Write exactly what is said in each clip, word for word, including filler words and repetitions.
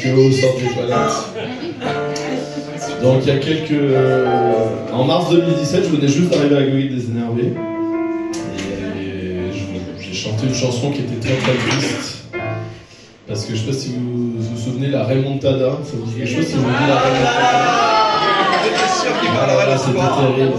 au centre des toilettes. Donc il y a quelques... Euh, en mars deux mille dix-sept, je venais juste d'arriver à la Goguette des Énervés. Et je- j'ai chanté une chanson qui était très très triste. Parce que je sais pas si vous vous souvenez, la Remontada, ça vous dit quelque chose si vous dites la Remontada? Voilà, c'était terrible.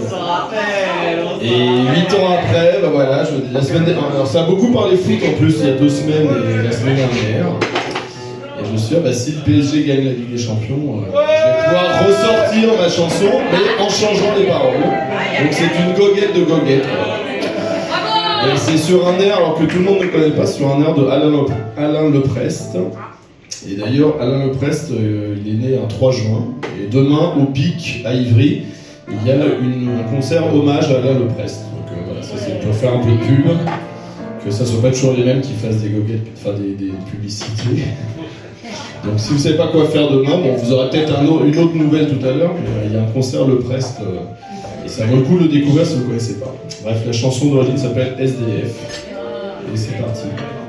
Et huit ans après, bah voilà, je, la semaine, alors ça a beaucoup parlé foot en plus, il y a deux semaines et la semaine dernière. Et je me suis dit, ah bah, si le P S G gagne la Ligue des Champions, euh, je vais pouvoir ressortir ma chanson, mais en changeant les paroles. Donc c'est une goguette de goguette. Et c'est sur un air, alors que tout le monde ne connaît pas, sur un air de Alain, Le, Alain Leprest. Et d'ailleurs, Alain Leprest, euh, il est né un trois juin. Et demain, au Pic, à Ivry, il y a une, un concert hommage à Alain Leprest. Donc euh, voilà, ça c'est pour faire un peu de pub. Que ça soit pas toujours les mêmes qui fassent des goguettes, enfin des, des publicités. Donc si vous savez pas quoi faire demain, bon, vous aurez peut-être un autre, une autre nouvelle tout à l'heure. Mais euh, il y a un concert Leprest. Euh, et ça vaut le coup de le découvrir si vous ne connaissez pas. Bref, la chanson d'origine s'appelle S D F. Et c'est parti.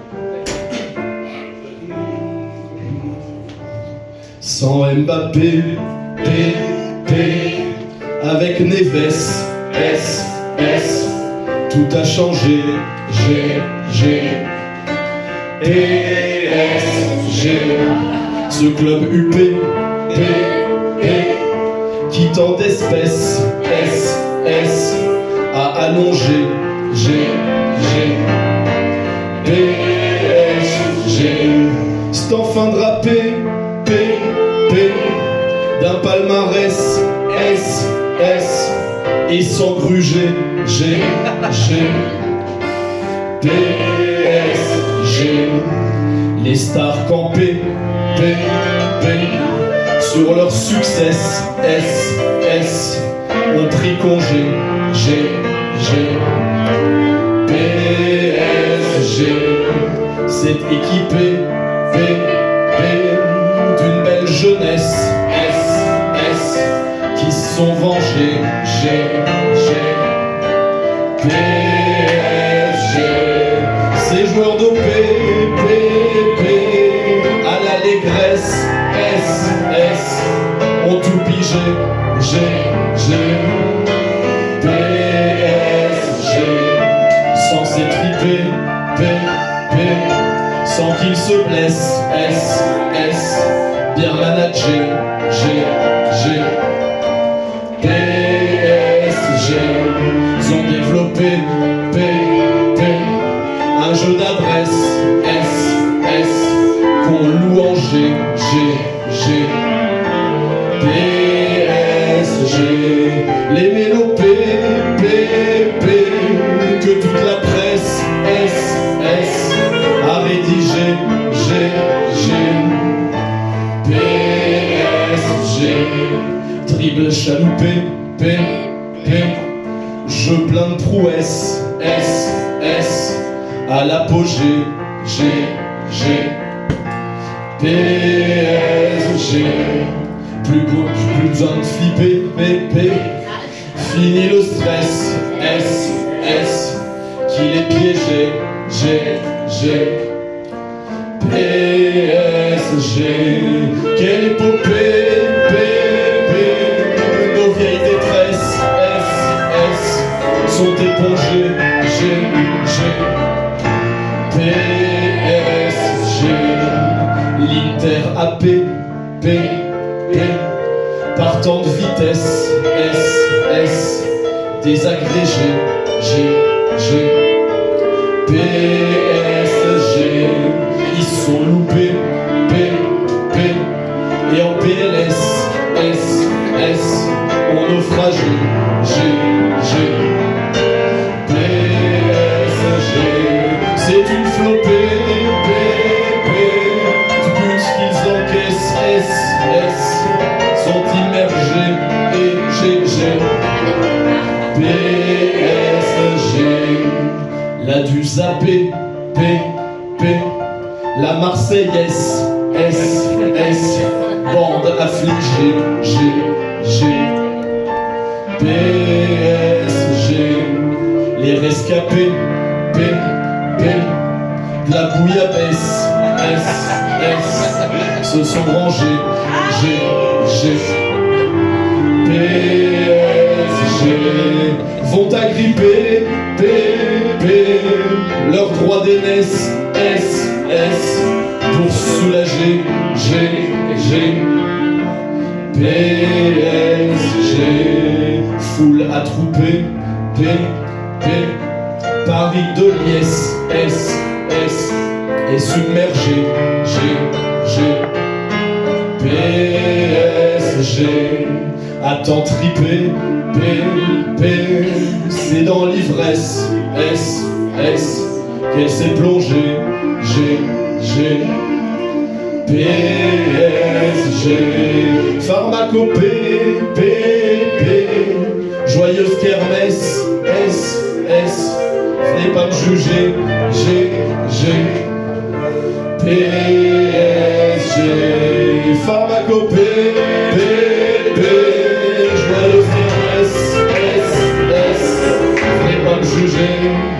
Sans Mbappé, P, P, avec Neves, S, S, tout a changé, G, G, P, S, G, ce club U P, P, P, qui tant d'espèces, S, S, a allongé, G, G, P, S, G, c'est enfin drapé, P, P, d'un palmarès, S, S, et sans gruger, G, G, P, S, G, les stars campées, P, P, sur leur succès, S, S, ont pris congé, G, G, P, S, G, s'est équipé, P, P, d'une belle jeunesse, S, S, qui se sont vengés, G, G, P, S, G, ces joueurs de P, P, P, à l'allégresse, S, S, ont tout pigé, G, G, P, S, G, sans s'étriper, P, P, sans qu'ils se blessent, S, S, bien managé, G, G, P, S, G, ils ont développé, P, P, un jeu d'adresse, S, S, qu'on louangé, G, G, P, S, G, les mélos P, P, P, que toute la presse, S, S, a rédigé, G, G, P, S, G, dribble chaloupé, P, P, jeu plein de prouesses, S, S, à l'apogée, G, G, P, S, G, plus, plus besoin de flipper, P, P, fini le stress, S, S, qu'il est piégé, G, G, P, S, G, quelle épopée, P, P, nos vieilles détresses, S, S, sont épongées, G, G, P, S, G, l'Inter A P, P, P, partant de vitesse, S, S, désagrégé, G, G, P, S, G, ils se sont loupés, P, P, et en P L S, S, S, ont naufragé, G, G, P, S, G, c'est une flopée, P, P, du but qu'ils encaissent, S, S, sont immergés, et G, G, P, S, G, la du zappé, P, P, la Marseillaise, S, S, bande affligée, G, G, P, S, G, les rescapés, P, P, la bouillabaisse, S, S, se sont rangés. G, G, P S G vont agripper P, P leurs droits d'aînesse. S, S pour soulager. G, G, P S G foule attroupée. P, P Paris de liesse. S, S est submergé. G, G, P S G attend tripé. P, P c'est dans l'ivresse. S, S qu'elle s'est plongée. G, G, P S G pharmacopée. P, P joyeuse kermesse. S, S venez pas me juger. G, G, P S G pharmacopée. P, P joyeuse kermesse. S, S venez pas me juger.